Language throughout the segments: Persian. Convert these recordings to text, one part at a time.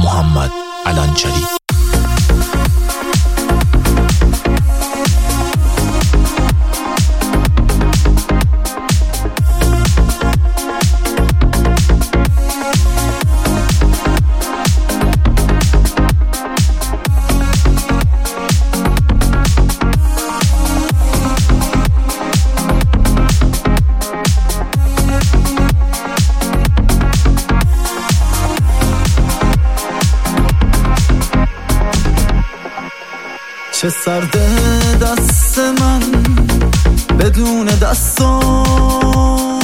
محمد علنچری. چه سرده دست من بدون دستات،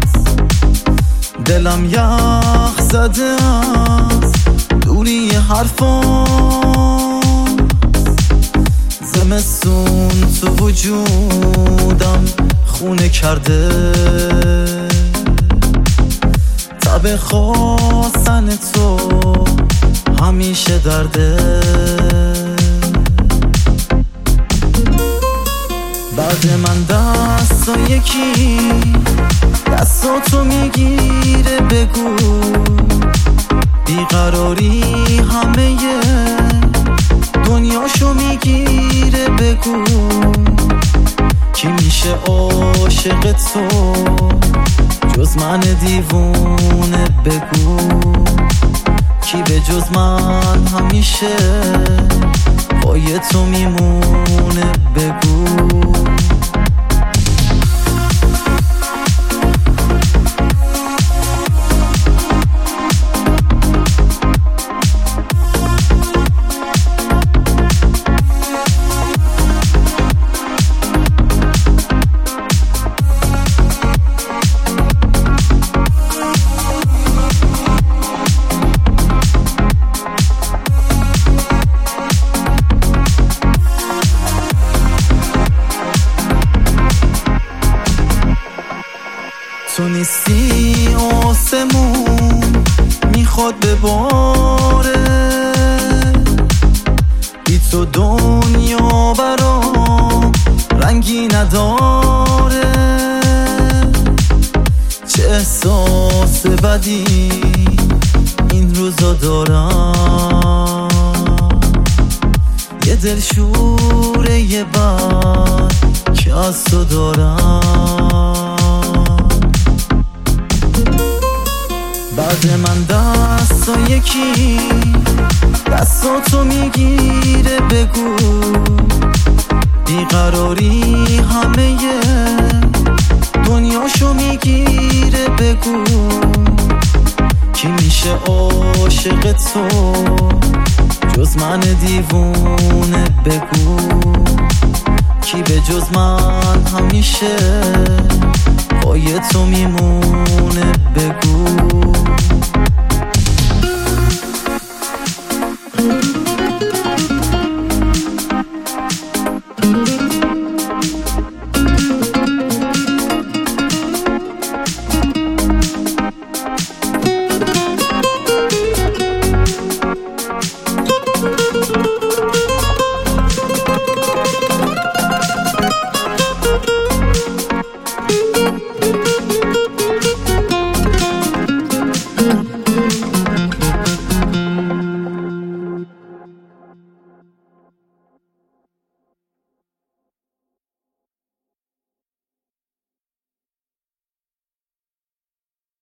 دلم یخ زده از دوری حرفات، زمستون تو وجودم خونه کرده، تب خواستن تو همیشه درده. بعد من دستا یکی دستاتو میگیره، بگو بیقراری همه دنیاشو میگیره، بگو کی میشه عاشق تو جز من دیوونه، بگو کی به جز من همیشه پای تو میمونه، بگو. تو نیستی آسمون میخواد بباره، بی تو دنیا برام رنگی نداره. چه احساس بدی این روزا دارم، یه دلشوره یه بد که از تو دارم. بعد من دستا یکی دستاتو میگیره، بگو بیقراری همه دنیاشو میگیره، بگو کی میشه عاشق تو جز من دیوونه، بگو کی به جز من همیشه پای تو میمونه، بگو.